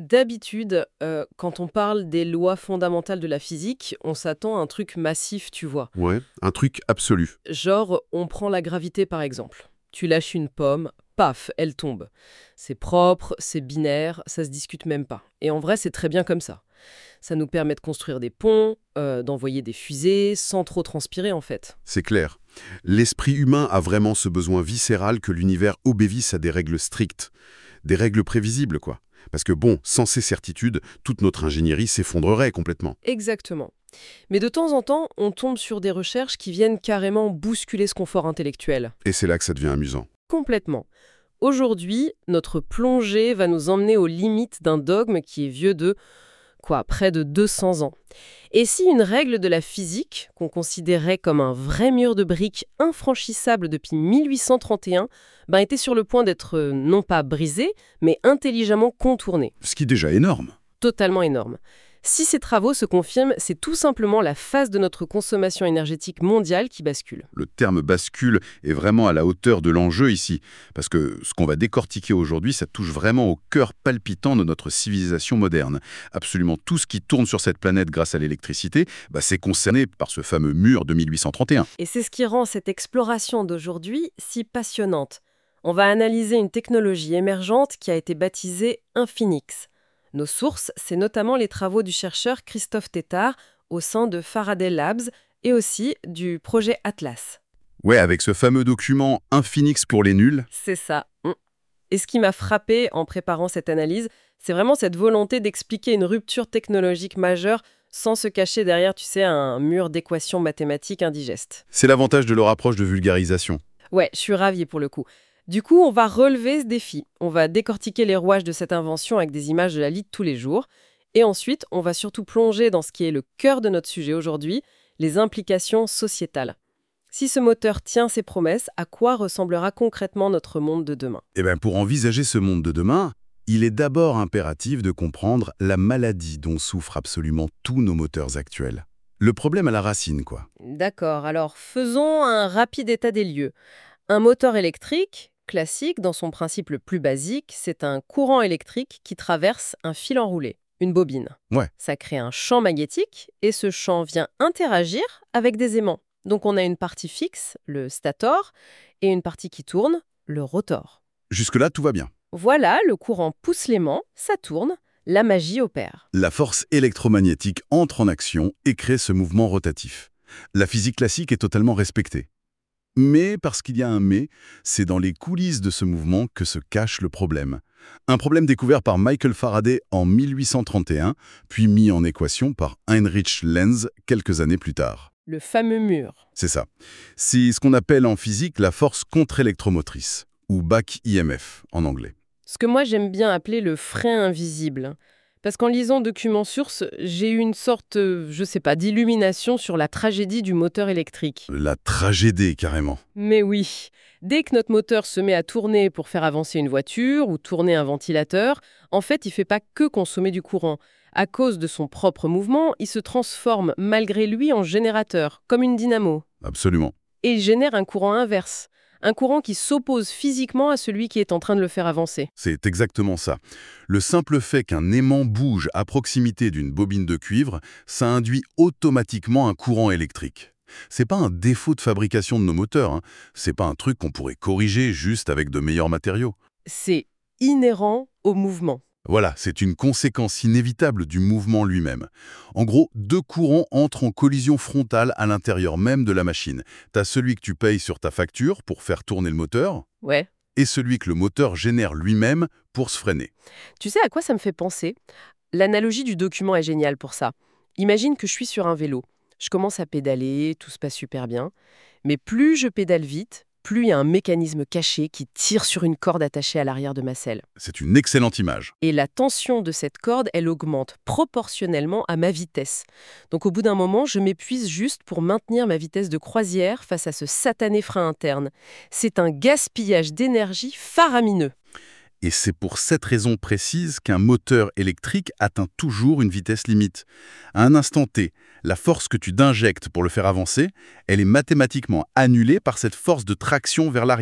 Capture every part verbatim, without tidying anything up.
D'habitude, euh, quand on parle des lois fondamentales de la physique, on s'attend à un truc massif, tu vois. Ouais, un truc absolu. Genre, on prend la gravité par exemple. Tu lâches une pomme, paf, elle tombe. C'est propre, c'est binaire, ça se discute même pas. Et en vrai, c'est très bien comme ça. Ça nous permet de construire des ponts, euh, d'envoyer des fusées, sans trop transpirer en fait. C'est clair. L'esprit humain a vraiment ce besoin viscéral que l'univers obéisse à des règles strictes. Des règles prévisibles, quoi. Parce que bon, sans ces certitudes, toute notre ingénierie s'effondrerait complètement. Exactement. Mais de temps en temps, on tombe sur des recherches qui viennent carrément bousculer ce confort intellectuel. Et c'est là que ça devient amusant. Complètement. Aujourd'hui, notre plongée va nous emmener aux limites d'un dogme qui est vieux de, quoi, près de deux cents ans. Et si une règle de la physique, qu'on considérait comme un vrai mur de briques infranchissable depuis mille huit cent trente et un, ben était sur le point d'être euh, non pas brisée, mais intelligemment contournée. Ce qui est déjà énorme. Totalement énorme. Si ces travaux se confirment, c'est tout simplement la phase de notre consommation énergétique mondiale qui bascule. Le terme bascule est vraiment à la hauteur de l'enjeu ici. Parce que ce qu'on va décortiquer aujourd'hui, ça touche vraiment au cœur palpitant de notre civilisation moderne. Absolument tout ce qui tourne sur cette planète grâce à l'électricité, bah, c'est concerné par ce fameux mur de mille huit cent trente et un. Et c'est ce qui rend cette exploration d'aujourd'hui si passionnante. On va analyser une technologie émergente qui a été baptisée Infinix. Nos sources, c'est notamment les travaux du chercheur Christophe Tétart au sein de Faraday Labs et aussi du projet Atlas. Ouais, avec ce fameux document Infinix pour les nuls. C'est ça. Mm. Et ce qui m'a frappé en préparant cette analyse, c'est vraiment cette volonté d'expliquer une rupture technologique majeure sans se cacher derrière, tu sais, un mur d'équations mathématiques indigestes. C'est l'avantage de leur approche de vulgarisation. Ouais, je suis ravie pour le coup. Du coup, on va relever ce défi. On va décortiquer les rouages de cette invention avec des images de la vie de tous les jours. Et ensuite, on va surtout plonger dans ce qui est le cœur de notre sujet aujourd'hui, les implications sociétales. Si ce moteur tient ses promesses, à quoi ressemblera concrètement notre monde de demain ? Eh bien, pour envisager ce monde de demain, il est d'abord impératif de comprendre la maladie dont souffrent absolument tous nos moteurs actuels. Le problème à la racine, quoi. D'accord, alors faisons un rapide état des lieux. Un moteur électrique, classique dans son principe le plus basique, c'est un courant électrique qui traverse un fil enroulé, une bobine. Ouais. Ça crée un champ magnétique et ce champ vient interagir avec des aimants. Donc on a une partie fixe, le stator, et une partie qui tourne, le rotor. Jusque-là, tout va bien. Voilà, le courant pousse l'aimant, ça tourne, la magie opère. La force électromagnétique entre en action et crée ce mouvement rotatif. La physique classique est totalement respectée. Mais, parce qu'il y a un mais, c'est dans les coulisses de ce mouvement que se cache le problème. Un problème découvert par Michael Faraday en mille huit cent trente et un, puis mis en équation par Heinrich Lenz quelques années plus tard. Le fameux mur. C'est ça. C'est ce qu'on appelle en physique la force contre-électromotrice, ou back E M F en anglais. Ce que moi j'aime bien appeler le frein invisible. Parce qu'en lisant Documents Sources, j'ai eu une sorte, euh, je sais pas, d'illumination sur la tragédie du moteur électrique. La tragédie, carrément. Mais oui, dès que notre moteur se met à tourner pour faire avancer une voiture ou tourner un ventilateur, en fait, il ne fait pas que consommer du courant. À cause de son propre mouvement, il se transforme malgré lui en générateur, comme une dynamo. Absolument. Et il génère un courant inverse. Un courant qui s'oppose physiquement à celui qui est en train de le faire avancer. C'est exactement ça. Le simple fait qu'un aimant bouge à proximité d'une bobine de cuivre, ça induit automatiquement un courant électrique. C'est pas un défaut de fabrication de nos moteurs, hein. C'est pas un truc qu'on pourrait corriger juste avec de meilleurs matériaux. C'est inhérent au mouvement. Voilà, c'est une conséquence inévitable du mouvement lui-même. En gros, deux courants entrent en collision frontale à l'intérieur même de la machine. T'as celui que tu payes sur ta facture pour faire tourner le moteur, Ouais. et celui que le moteur génère lui-même pour se freiner. Tu sais à quoi ça me fait penser ? L'analogie du document est géniale pour ça. Imagine que je suis sur un vélo. Je commence à pédaler, tout se passe super bien. Mais plus je pédale vite, plus il y a un mécanisme caché qui tire sur une corde attachée à l'arrière de ma selle. C'est une excellente image. Et la tension de cette corde, elle augmente proportionnellement à ma vitesse. Donc au bout d'un moment, je m'épuise juste pour maintenir ma vitesse de croisière face à ce satané frein interne. C'est un gaspillage d'énergie faramineux. Et c'est pour cette raison précise qu'un moteur électrique atteint toujours une vitesse limite. À un instant T, la force que tu d'injectes pour le faire avancer, elle est mathématiquement annulée par cette force de traction vers l'arrière.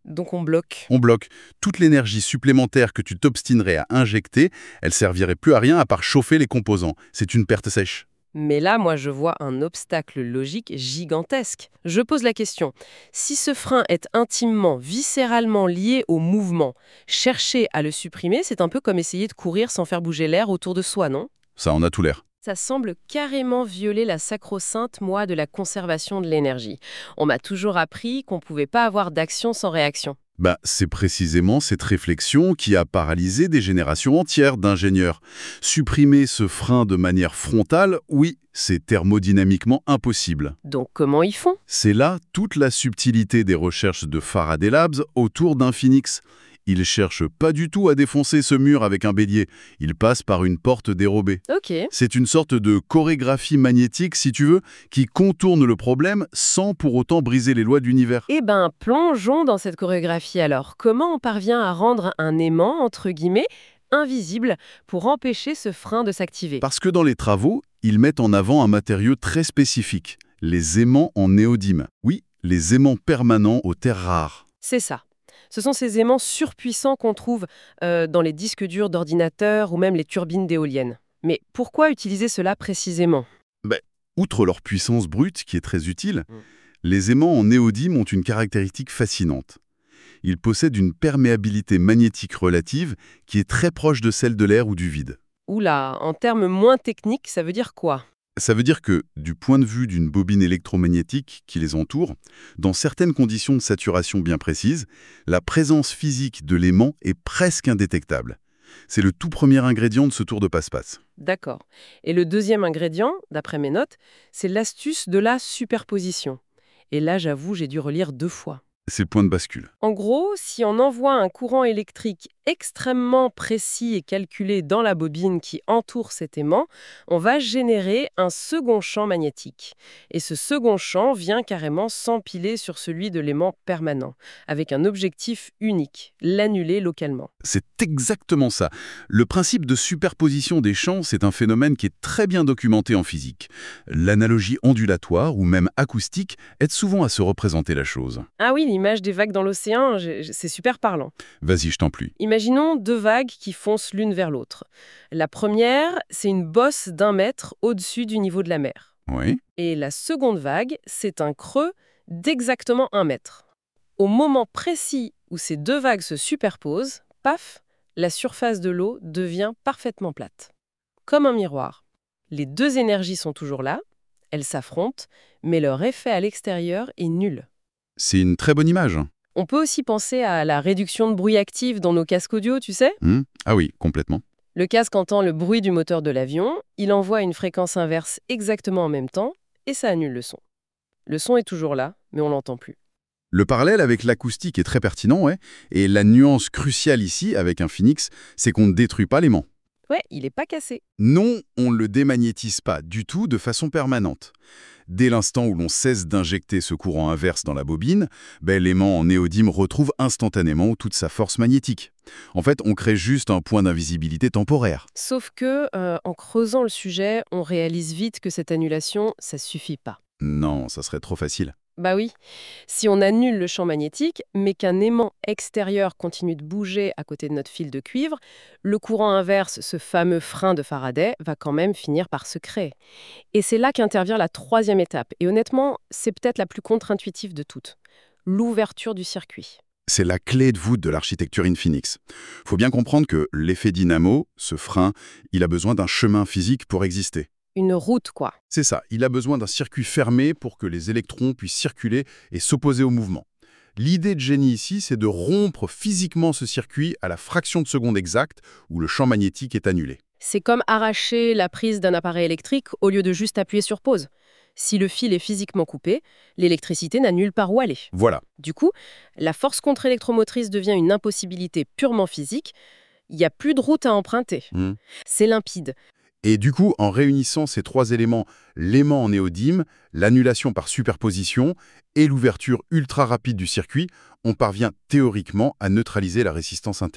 Donc on bloque. On bloque. Toute l'énergie supplémentaire que tu t'obstinerais à injecter, elle servirait plus à rien à part chauffer les composants. C'est une perte sèche. Mais là, moi, je vois un obstacle logique gigantesque. Je pose la question, si ce frein est intimement, viscéralement lié au mouvement, chercher à le supprimer, c'est un peu comme essayer de courir sans faire bouger l'air autour de soi, non? Ça en a tout l'air. Ça semble carrément violer la sacro-sainte loi de la conservation de l'énergie. On m'a toujours appris qu'on ne pouvait pas avoir d'action sans réaction. Bah, c'est précisément cette réflexion qui a paralysé des générations entières d'ingénieurs. Supprimer ce frein de manière frontale, oui, c'est thermodynamiquement impossible. Donc comment ils font? C'est là toute la subtilité des recherches de Faraday Labs autour d'un phénix. Il cherche pas du tout à défoncer ce mur avec un bélier. Il passe par une porte dérobée. Ok. C'est une sorte de chorégraphie magnétique, si tu veux, qui contourne le problème sans pour autant briser les lois de l'univers. Eh ben, plongeons dans cette chorégraphie alors. Comment on parvient à rendre un aimant, entre guillemets, invisible pour empêcher ce frein de s'activer? Parce que dans les travaux, ils mettent en avant un matériau très spécifique, les aimants en néodyme. Oui, les aimants permanents aux terres rares. C'est ça. Ce sont ces aimants surpuissants qu'on trouve euh, dans les disques durs d'ordinateurs ou même les turbines d'éoliennes. Mais pourquoi utiliser cela précisément? Ben, outre leur puissance brute, qui est très utile, Mm. les aimants en néodyme ont une caractéristique fascinante. Ils possèdent une perméabilité magnétique relative qui est très proche de celle de l'air ou du vide. Oula, en termes moins techniques, ça veut dire quoi? Ça veut dire que, du point de vue d'une bobine électromagnétique qui les entoure, dans certaines conditions de saturation bien précises, la présence physique de l'aimant est presque indétectable. C'est le tout premier ingrédient de ce tour de passe-passe. D'accord. Et le deuxième ingrédient, d'après mes notes, c'est l'astuce de la superposition. Et là, j'avoue, j'ai dû relire deux fois. C'est le point de bascule. En gros, si on envoie un courant électrique extrêmement précis et calculé dans la bobine qui entoure cet aimant, on va générer un second champ magnétique. Et ce second champ vient carrément s'empiler sur celui de l'aimant permanent, avec un objectif unique, l'annuler localement. C'est exactement ça. Le principe de superposition des champs, c'est un phénomène qui est très bien documenté en physique. L'analogie ondulatoire ou même acoustique aide souvent à se représenter la chose. Ah oui, l'image des vagues dans l'océan, j'ai- c'est super parlant. Vas-y, je t'en prie. Imaginons deux vagues qui foncent l'une vers l'autre. La première, c'est une bosse d'un mètre au-dessus du niveau de la mer. Oui. Et la seconde vague, c'est un creux d'exactement un mètre. Au moment précis où ces deux vagues se superposent, paf, la surface de l'eau devient parfaitement plate. Comme un miroir. Les deux énergies sont toujours là, elles s'affrontent, mais leur effet à l'extérieur est nul. C'est une très bonne image. On peut aussi penser à la réduction de bruit active dans nos casques audio, tu sais? Hmm. Ah oui, complètement. Le casque entend le bruit du moteur de l'avion, il envoie une fréquence inverse exactement en même temps, et ça annule le son. Le son est toujours là, mais on l'entend plus. Le parallèle avec l'acoustique est très pertinent, ouais. Et la nuance cruciale ici, avec un phénix, c'est qu'on ne détruit pas l'aimant. Ouais, il n'est pas cassé. Non, on ne le démagnétise pas du tout de façon permanente. Dès l'instant où l'on cesse d'injecter ce courant inverse dans la bobine, ben, l'aimant en néodyme retrouve instantanément toute sa force magnétique. En fait, on crée juste un point d'invisibilité temporaire. Sauf que, euh, en creusant le sujet, on réalise vite que cette annulation, ça suffit pas. Non, ça serait trop facile. Bah oui, si on annule le champ magnétique, mais qu'un aimant extérieur continue de bouger à côté de notre fil de cuivre, le courant inverse, ce fameux frein de Faraday, va quand même finir par se créer. Et c'est là qu'intervient la troisième étape. Et honnêtement, c'est peut-être la plus contre-intuitive de toutes. L'ouverture du circuit. C'est la clé de voûte de l'architecture Infinix. Faut bien comprendre que l'effet dynamo, ce frein, il a besoin d'un chemin physique pour exister. Une route, quoi. C'est ça, il a besoin d'un circuit fermé pour que les électrons puissent circuler et s'opposer au mouvement. L'idée de génie ici, c'est de rompre physiquement ce circuit à la fraction de seconde exacte où le champ magnétique est annulé. C'est comme arracher la prise d'un appareil électrique au lieu de juste appuyer sur pause. Si le fil est physiquement coupé, l'électricité n'a nulle part où aller. Voilà. Du coup, la force contre-électromotrice devient une impossibilité purement physique. Il n'y a plus de route à emprunter. Mmh. C'est limpide. Et du coup, en réunissant ces trois éléments, l'aimant en néodyme, l'annulation par superposition et l'ouverture ultra rapide du circuit, on parvient théoriquement à neutraliser la résistance interne.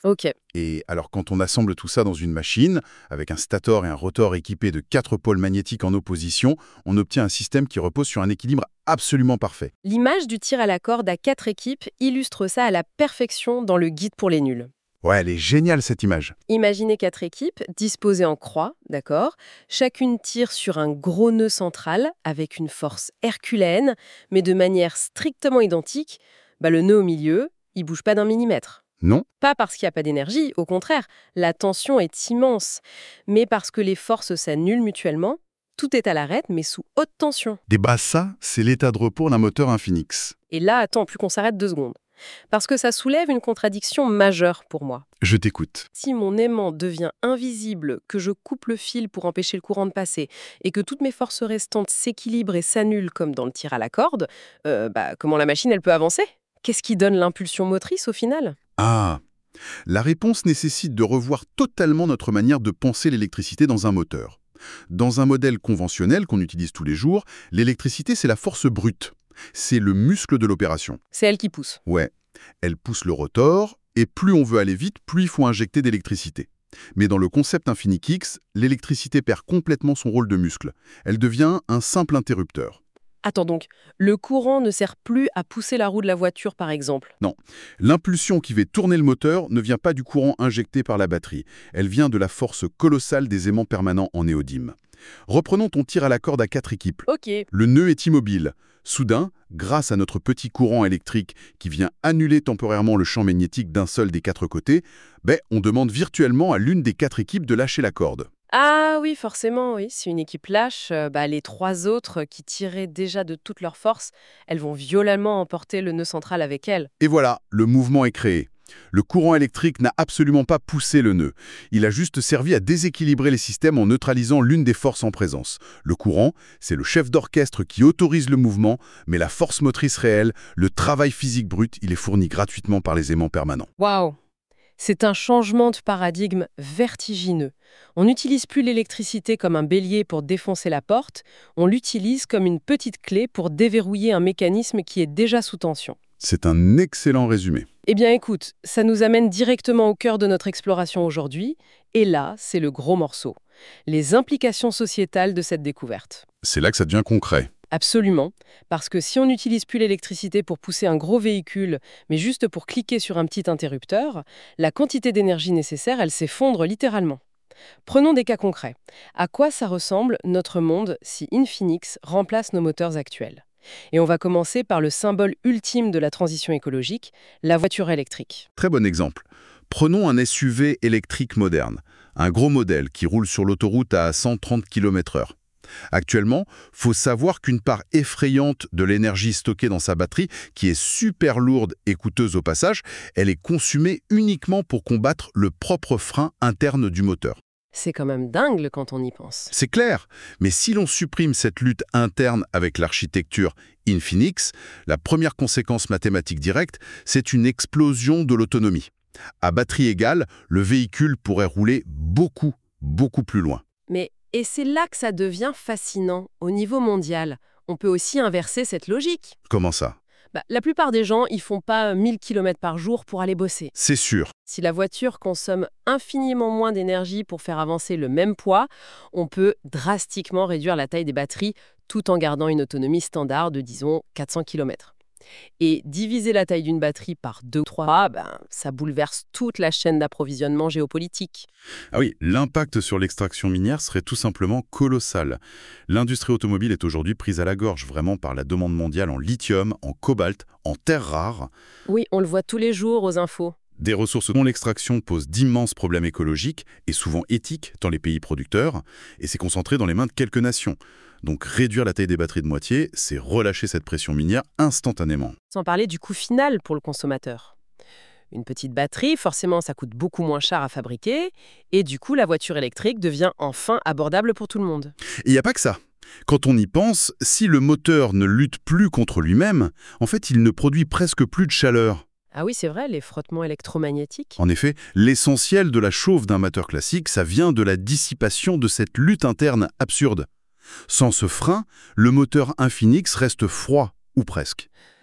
Ok. Et alors quand on assemble tout ça dans une machine, avec un stator et un rotor équipés de quatre pôles magnétiques en opposition, on obtient un système qui repose sur un équilibre absolument parfait. L'image du tir à la corde à quatre équipes illustre ça à la perfection dans le guide pour les nuls. Ouais, elle est géniale cette image. Imaginez quatre équipes disposées en croix, d'accord? Chacune tire sur un gros nœud central avec une force herculéenne, mais de manière strictement identique. Bah, le nœud au milieu, il bouge pas d'un millimètre. Non? Pas parce qu'il n'y a pas d'énergie, au contraire, la tension est immense, mais parce que les forces s'annulent mutuellement. Tout est à l'arrêt, mais sous haute tension. Des bah ça, c'est l'état de repos d'un moteur Infinix. Et là, attends, plus qu'on s'arrête deux secondes. Parce que ça soulève une contradiction majeure pour moi. Je t'écoute. Si mon aimant devient invisible, que je coupe le fil pour empêcher le courant de passer, et que toutes mes forces restantes s'équilibrent et s'annulent comme dans le tir à la corde, euh, bah, comment la machine elle peut avancer? Qu'est-ce qui donne l'impulsion motrice au final? Ah, la réponse nécessite de revoir totalement notre manière de penser l'électricité dans un moteur. Dans un modèle conventionnel qu'on utilise tous les jours, l'électricité, c'est la force brute. C'est le muscle de l'opération. C'est elle qui pousse. Ouais, elle pousse le rotor, et plus on veut aller vite, plus il faut injecter d'électricité. Mais dans le concept Infinix, l'électricité perd complètement son rôle de muscle. Elle devient un simple interrupteur. Attends donc, le courant ne sert plus à pousser la roue de la voiture par exemple. Non, l'impulsion qui fait tourner le moteur ne vient pas du courant injecté par la batterie. Elle vient de la force colossale des aimants permanents en néodyme. Reprenons ton tir à la corde à quatre équipes. Ok. Le nœud est immobile. Soudain, grâce à notre petit courant électrique qui vient annuler temporairement le champ magnétique d'un seul des quatre côtés, ben, on demande virtuellement à l'une des quatre équipes de lâcher la corde. Ah oui, forcément, oui. Si une équipe lâche, euh, bah, les trois autres qui tiraient déjà de toute leur force, elles vont violemment emporter le nœud central avec elles. Et voilà, le mouvement est créé. Le courant électrique n'a absolument pas poussé le nœud. Il a juste servi à déséquilibrer les systèmes en neutralisant l'une des forces en présence. Le courant, c'est le chef d'orchestre qui autorise le mouvement, mais la force motrice réelle, le travail physique brut, il est fourni gratuitement par les aimants permanents. Waouh! C'est un changement de paradigme vertigineux. On n'utilise plus l'électricité comme un bélier pour défoncer la porte, on l'utilise comme une petite clé pour déverrouiller un mécanisme qui est déjà sous tension. C'est un excellent résumé. Eh bien écoute, ça nous amène directement au cœur de notre exploration aujourd'hui, et là, c'est le gros morceau. Les implications sociétales de cette découverte. C'est là que ça devient concret. Absolument, parce que si on n'utilise plus l'électricité pour pousser un gros véhicule, mais juste pour cliquer sur un petit interrupteur, la quantité d'énergie nécessaire, elle s'effondre littéralement. Prenons des cas concrets. À quoi ça ressemble notre monde si Infinix remplace nos moteurs actuels? Et on va commencer par le symbole ultime de la transition écologique, la voiture électrique. Très bon exemple. Prenons un S U V électrique moderne, un gros modèle qui roule sur l'autoroute à cent trente kilomètres heure. Actuellement, faut savoir qu'une part effrayante de l'énergie stockée dans sa batterie, qui est super lourde et coûteuse au passage, elle est consumée uniquement pour combattre le propre frein interne du moteur. C'est quand même dingue quand on y pense. C'est clair, mais si l'on supprime cette lutte interne avec l'architecture Infinix, la première conséquence mathématique directe, c'est une explosion de l'autonomie. À batterie égale, le véhicule pourrait rouler beaucoup, beaucoup plus loin. Mais Et c'est là que ça devient fascinant. Au niveau mondial, on peut aussi inverser cette logique. Comment ça? Bah, la plupart des gens, ils font pas mille kilomètres par jour pour aller bosser. C'est sûr. Si la voiture consomme infiniment moins d'énergie pour faire avancer le même poids, on peut drastiquement réduire la taille des batteries tout en gardant une autonomie standard de, disons, quatre cents kilomètres. Et diviser la taille d'une batterie par deux ou trois, ben, ça bouleverse toute la chaîne d'approvisionnement géopolitique. Ah oui, l'impact sur l'extraction minière serait tout simplement colossal. L'industrie automobile est aujourd'hui prise à la gorge vraiment par la demande mondiale en lithium, en cobalt, en terres rares. Oui, on le voit tous les jours aux infos. Des ressources dont l'extraction pose d'immenses problèmes écologiques et souvent éthiques dans les pays producteurs, et c'est concentré dans les mains de quelques nations. Donc réduire la taille des batteries de moitié, c'est relâcher cette pression minière instantanément. Sans parler du coût final pour le consommateur. Une petite batterie, forcément, ça coûte beaucoup moins cher à fabriquer, et du coup, la voiture électrique devient enfin abordable pour tout le monde. Et il n'y a pas que ça. Quand on y pense, si le moteur ne lutte plus contre lui-même, en fait, il ne produit presque plus de chaleur. Ah oui, c'est vrai, les frottements électromagnétiques. En effet, l'essentiel de la chauffe d'un moteur classique, ça vient de la dissipation de cette lutte interne absurde. Sans ce frein, le moteur Infinix reste froid, ou presque.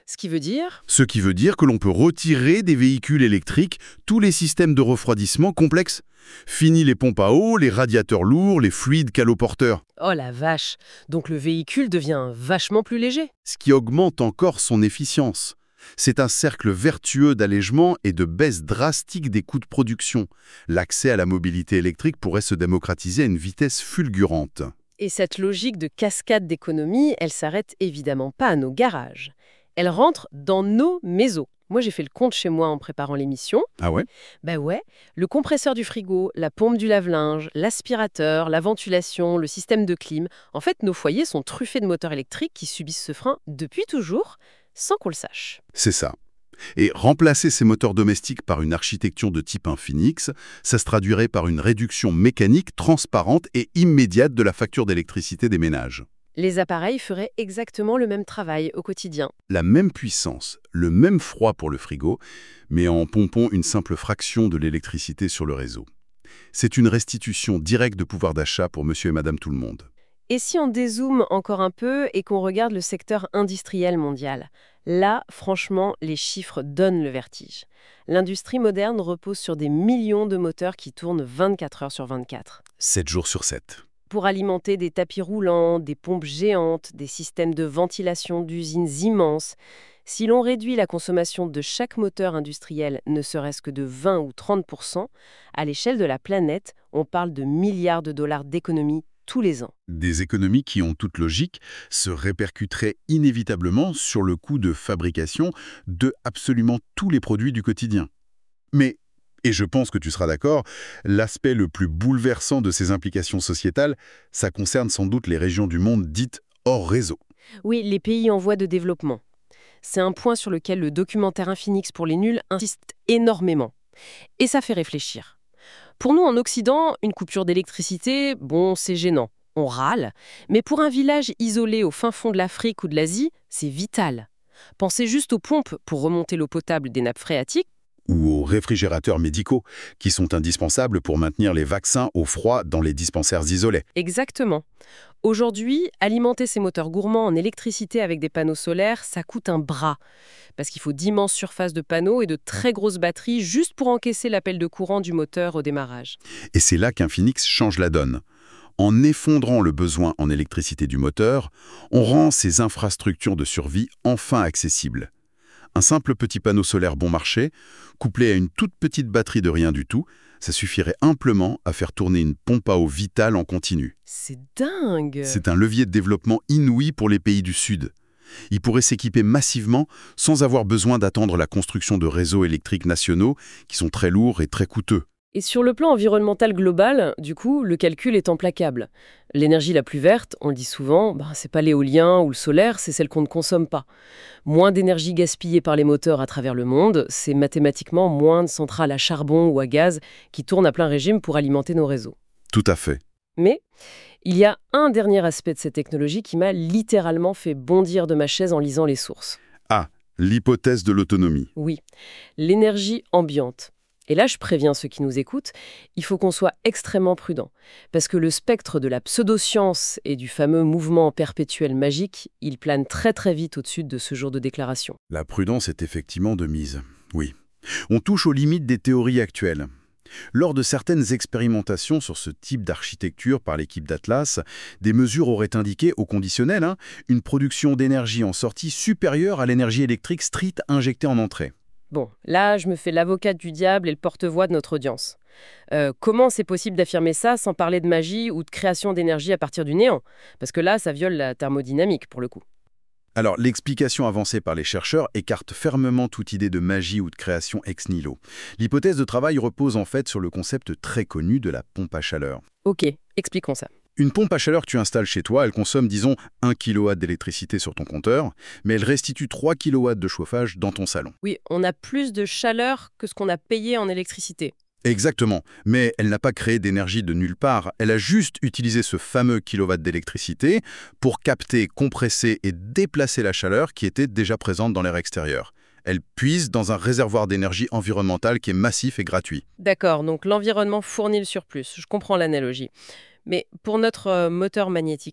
Ce qui veut dire... Ce qui veut dire que l'on peut retirer des véhicules électriques tous les systèmes de refroidissement complexes. Fini les pompes à eau, les radiateurs lourds, les fluides caloporteurs. Oh la vache! Donc le véhicule devient vachement plus léger. Ce qui augmente encore son efficience. C'est un cercle vertueux d'allègement et de baisse drastique des coûts de production. L'accès à la mobilité électrique pourrait se démocratiser à une vitesse fulgurante. Et cette logique de cascade d'économie, elle s'arrête évidemment pas à nos garages. Elle rentre dans nos maisons. Moi, j'ai fait le compte chez moi en préparant l'émission. Ah ouais? Ben ouais, le compresseur du frigo, la pompe du lave-linge, l'aspirateur, la ventilation, le système de clim. En fait, nos foyers sont truffés de moteurs électriques qui subissent ce frein depuis toujours, sans qu'on le sache. C'est ça. Et remplacer ces moteurs domestiques par une architecture de type Infinix, ça se traduirait par une réduction mécanique transparente et immédiate de la facture d'électricité des ménages. Les appareils feraient exactement le même travail au quotidien. La même puissance, le même froid pour le frigo, mais en pompant une simple fraction de l'électricité sur le réseau. C'est une restitution directe de pouvoir d'achat pour monsieur et madame tout le monde. Et si on dézoome encore un peu et qu'on regarde le secteur industriel mondial, là, franchement, les chiffres donnent le vertige. L'industrie moderne repose sur des millions de moteurs qui tournent vingt-quatre heures sur vingt-quatre. sept jours sur sept. Pour alimenter des tapis roulants, des pompes géantes, des systèmes de ventilation d'usines immenses. Si l'on réduit la consommation de chaque moteur industriel ne serait-ce que de vingt ou trente pour cent, à l'échelle de la planète, on parle de milliards de dollars d'économies tous les ans. Des économies qui, en toute logique, se répercuteraient inévitablement sur le coût de fabrication de absolument tous les produits du quotidien. Mais, et je pense que tu seras d'accord, l'aspect le plus bouleversant de ces implications sociétales, ça concerne sans doute les régions du monde dites hors réseau. Oui, les pays en voie de développement. C'est un point sur lequel le documentaire Infinix pour les nuls insiste énormément. Et ça fait réfléchir. Pour nous, en Occident, une coupure d'électricité, bon, c'est gênant. On râle. Mais pour un village isolé au fin fond de l'Afrique ou de l'Asie, c'est vital. Pensez juste aux pompes pour remonter l'eau potable des nappes phréatiques. Ou aux réfrigérateurs médicaux, qui sont indispensables pour maintenir les vaccins au froid dans les dispensaires isolés. Exactement. Aujourd'hui, alimenter ces moteurs gourmands en électricité avec des panneaux solaires, ça coûte un bras. Parce qu'il faut d'immenses surfaces de panneaux et de très grosses batteries juste pour encaisser l'appel de courant du moteur au démarrage. Et c'est là qu'Infinix change la donne. En effondrant le besoin en électricité du moteur, on rend ces infrastructures de survie enfin accessibles. Un simple petit panneau solaire bon marché, couplé à une toute petite batterie de rien du tout, ça suffirait amplement à faire tourner une pompe à eau vitale en continu. C'est dingue! C'est un levier de développement inouï pour les pays du Sud. Ils pourraient s'équiper massivement sans avoir besoin d'attendre la construction de réseaux électriques nationaux qui sont très lourds et très coûteux. Et sur le plan environnemental global, du coup, le calcul est implacable. L'énergie la plus verte, on le dit souvent, bah, c'est pas l'éolien ou le solaire, c'est celle qu'on ne consomme pas. Moins d'énergie gaspillée par les moteurs à travers le monde, c'est mathématiquement moins de centrales à charbon ou à gaz qui tournent à plein régime pour alimenter nos réseaux. Tout à fait. Mais il y a un dernier aspect de cette technologie qui m'a littéralement fait bondir de ma chaise en lisant les sources. Ah, l'hypothèse de l'autonomie. Oui, l'énergie ambiante. Et là, je préviens ceux qui nous écoutent, il faut qu'on soit extrêmement prudent. Parce que le spectre de la pseudoscience et du fameux mouvement perpétuel magique, il plane très très vite au-dessus de ce genre de déclaration. La prudence est effectivement de mise, oui. On touche aux limites des théories actuelles. Lors de certaines expérimentations sur ce type d'architecture par l'équipe d'Atlas, des mesures auraient indiqué, au conditionnel, hein, une production d'énergie en sortie supérieure à l'énergie électrique stricte injectée en entrée. Bon, là, je me fais l'avocate du diable et le porte-voix de notre audience. Euh, comment c'est possible d'affirmer ça sans parler de magie ou de création d'énergie à partir du néant? Parce que là, ça viole la thermodynamique, pour le coup. Alors, l'explication avancée par les chercheurs écarte fermement toute idée de magie ou de création ex nihilo. L'hypothèse de travail repose en fait sur le concept très connu de la pompe à chaleur. Ok, expliquons ça. Une pompe à chaleur que tu installes chez toi, elle consomme, disons, un kilowatt d'électricité sur ton compteur, mais elle restitue trois kilowatts de chauffage dans ton salon. Oui, on a plus de chaleur que ce qu'on a payé en électricité. Exactement, mais elle n'a pas créé d'énergie de nulle part. Elle a juste utilisé ce fameux kilowatt d'électricité pour capter, compresser et déplacer la chaleur qui était déjà présente dans l'air extérieur. Elle puise dans un réservoir d'énergie environnementale qui est massif et gratuit. D'accord, donc l'environnement fournit le surplus. Je comprends l'analogie. Mais pour notre euh, moteur magnétique,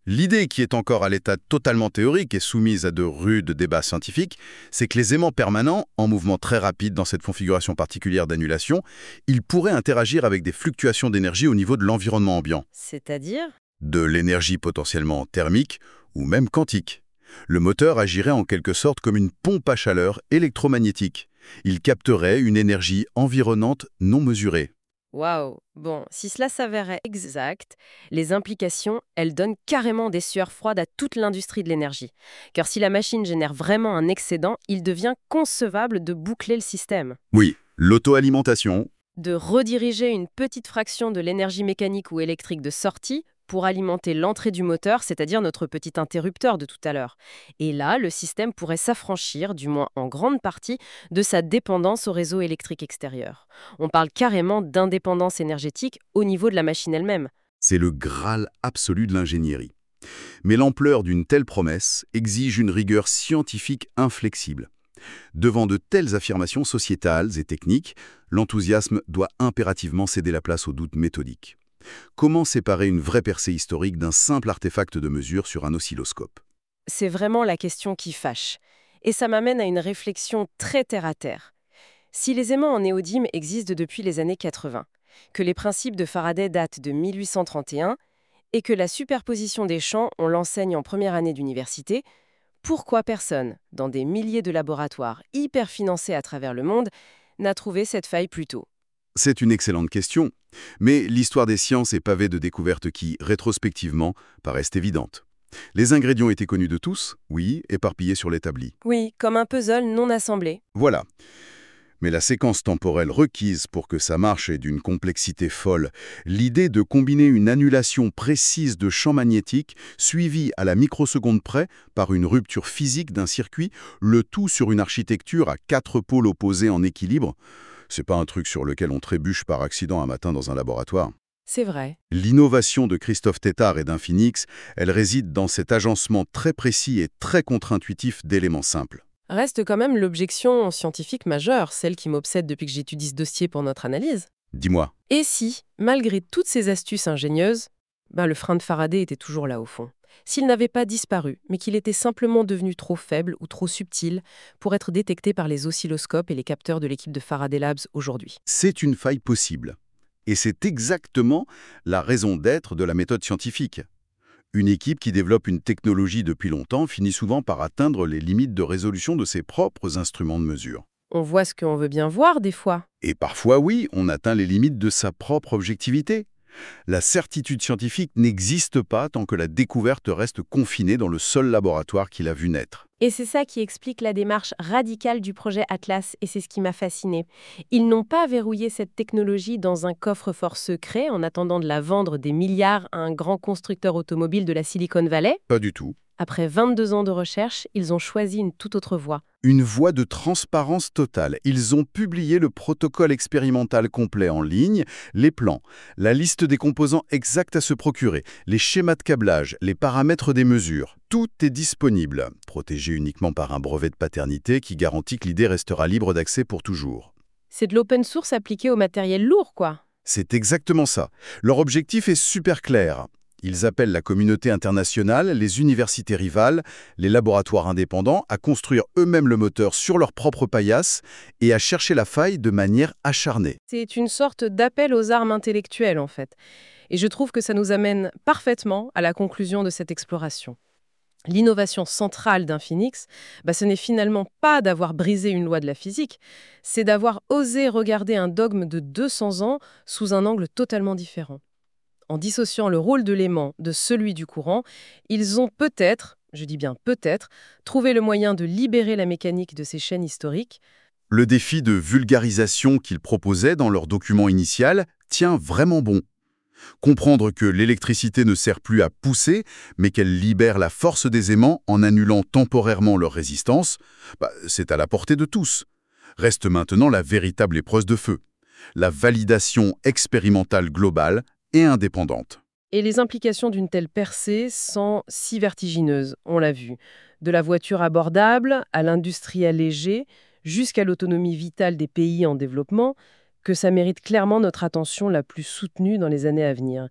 L'idée qui est encore à l'état totalement théorique et soumise à de rudes débats scientifiques, c'est que les aimants permanents, en mouvement très rapide dans cette configuration particulière d'annulation, ils pourraient interagir avec des fluctuations d'énergie au niveau de l'environnement ambiant, C'est-à-dire? de l'énergie potentiellement thermique ou même quantique. Le moteur agirait en quelque sorte comme une pompe à chaleur électromagnétique. Il capterait une énergie environnante non mesurée. Waouh! Bon, si cela s'avérait exact, les implications, elles donnent carrément des sueurs froides à toute l'industrie de l'énergie. Car si la machine génère vraiment un excédent, il devient concevable de boucler le système, Oui, l'auto-alimentation, de rediriger une petite fraction de l'énergie mécanique ou électrique de sortie pour alimenter l'entrée du moteur, c'est-à-dire notre petit interrupteur de tout à l'heure. Et là, le système pourrait s'affranchir, du moins en grande partie, de sa dépendance au réseau électrique extérieur. On parle carrément d'indépendance énergétique au niveau de la machine elle-même. c'est le Graal absolu de l'ingénierie. Mais l'ampleur d'une telle promesse exige une rigueur scientifique inflexible. Devant de telles affirmations sociétales et techniques, l'enthousiasme doit impérativement céder la place aux doutes méthodiques. Comment séparer une vraie percée historique d'un simple artefact de mesure sur un oscilloscope? C'est vraiment la question qui fâche. Et ça m'amène à une réflexion très terre-à-terre. Si les aimants en néodyme existent depuis les années quatre-vingts, que les principes de Faraday datent de mille huit cent trente et un et que la superposition des champs, on l'enseigne en première année d'université, pourquoi personne, dans des milliers de laboratoires hyper financés à travers le monde, n'a trouvé cette faille plus tôt? C'est une excellente question, mais l'histoire des sciences est pavée de découvertes qui, rétrospectivement, paraissent évidentes. Les ingrédients étaient connus de tous, oui, éparpillés sur l'établi. Oui, comme un puzzle non assemblé. Voilà. Mais la séquence temporelle requise pour que ça marche est d'une complexité folle. L'idée de combiner une annulation précise de champs magnétiques, suivie à la microseconde près par une rupture physique d'un circuit, le tout sur une architecture à quatre pôles opposés en équilibre, c'est pas un truc sur lequel on trébuche par accident un matin dans un laboratoire. C'est vrai. L'innovation de Christophe Tétart et d'Infinix, elle réside dans cet agencement très précis et très contre-intuitif d'éléments simples. Reste quand même l'objection scientifique majeure, celle qui m'obsède depuis que j'étudie ce dossier pour notre analyse. Dis-moi, Et si, malgré toutes ces astuces ingénieuses, ben le frein de Faraday était toujours là au fond. S'il n'avait pas disparu, mais qu'il était simplement devenu trop faible ou trop subtil pour être détecté par les oscilloscopes et les capteurs de l'équipe de Faraday Labs aujourd'hui. c'est une faille possible. Et c'est exactement la raison d'être de la méthode scientifique. Une équipe qui développe une technologie depuis longtemps finit souvent par atteindre les limites de résolution de ses propres instruments de mesure. On voit ce qu'on veut bien voir des fois. Et parfois, oui, on atteint les limites de sa propre objectivité. La certitude scientifique n'existe pas tant que la découverte reste confinée dans le seul laboratoire qui l'a vu naître. Et c'est ça qui explique la démarche radicale du projet Atlas, et c'est ce qui m'a fascinée. Ils n'ont pas verrouillé cette technologie dans un coffre-fort secret en attendant de la vendre des milliards à un grand constructeur automobile de la Silicon Valley. Pas du tout. Après vingt-deux ans de recherche, ils ont choisi une toute autre voie. Une voie de transparence totale. Ils ont publié le protocole expérimental complet en ligne, les plans, la liste des composants exacts à se procurer, les schémas de câblage, les paramètres des mesures. Tout est disponible, protégé uniquement par un brevet de paternité qui garantit que l'idée restera libre d'accès pour toujours. C'est de l'open source appliqué au matériel lourd, quoi. C'est exactement ça. Leur objectif est super clair. Ils appellent la communauté internationale, les universités rivales, les laboratoires indépendants à construire eux-mêmes le moteur sur leur propre paillasse et à chercher la faille de manière acharnée. C'est une sorte d'appel aux armes intellectuelles, en fait. Et je trouve que ça nous amène parfaitement à la conclusion de cette exploration. L'innovation centrale d'Infinix, bah, ce n'est finalement pas d'avoir brisé une loi de la physique, c'est d'avoir osé regarder un dogme de deux cents ans sous un angle totalement différent. En dissociant le rôle de l'aimant de celui du courant, ils ont peut-être, je dis bien peut-être, trouvé le moyen de libérer la mécanique de ces chaînes historiques. Le défi de vulgarisation qu'ils proposaient dans leur document initial tient vraiment bon. Comprendre que l'électricité ne sert plus à pousser, mais qu'elle libère la force des aimants en annulant temporairement leur résistance, bah, c'est à la portée de tous. Reste maintenant la véritable épreuve de feu, la validation expérimentale globale et indépendante. Et les implications d'une telle percée sont si vertigineuses, on l'a vu. De la voiture abordable à l'industriel léger, jusqu'à l'autonomie vitale des pays en développement, que ça mérite clairement notre attention la plus soutenue dans les années à venir.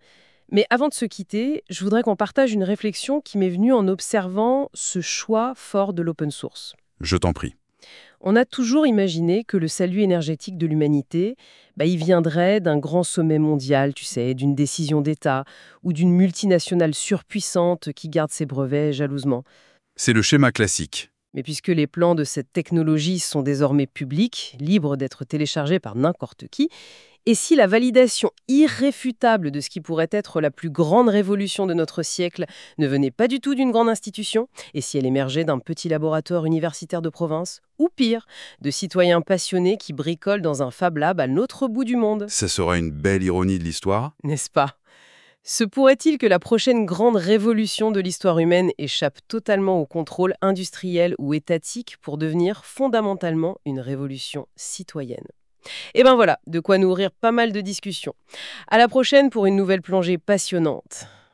Mais avant de se quitter, je voudrais qu'on partage une réflexion qui m'est venue en observant ce choix fort de l'open source. Je t'en prie. On a toujours imaginé que le salut énergétique de l'humanité, bah, il viendrait d'un grand sommet mondial, tu sais, d'une décision d'État ou d'une multinationale surpuissante qui garde ses brevets jalousement. C'est le schéma classique. Mais puisque les plans de cette technologie sont désormais publics, libres d'être téléchargés par n'importe qui, et si la validation irréfutable de ce qui pourrait être la plus grande révolution de notre siècle ne venait pas du tout d'une grande institution, et si elle émergeait d'un petit laboratoire universitaire de province, ou pire, de citoyens passionnés qui bricolent dans un Fab Lab à l'autre bout du monde, Ça sera une belle ironie de l'histoire. n'est-ce pas? Se pourrait-il que la prochaine grande révolution de l'histoire humaine échappe totalement au contrôle industriel ou étatique pour devenir fondamentalement une révolution citoyenne? Et ben voilà, de quoi nourrir pas mal de discussions. À la prochaine pour une nouvelle plongée passionnante.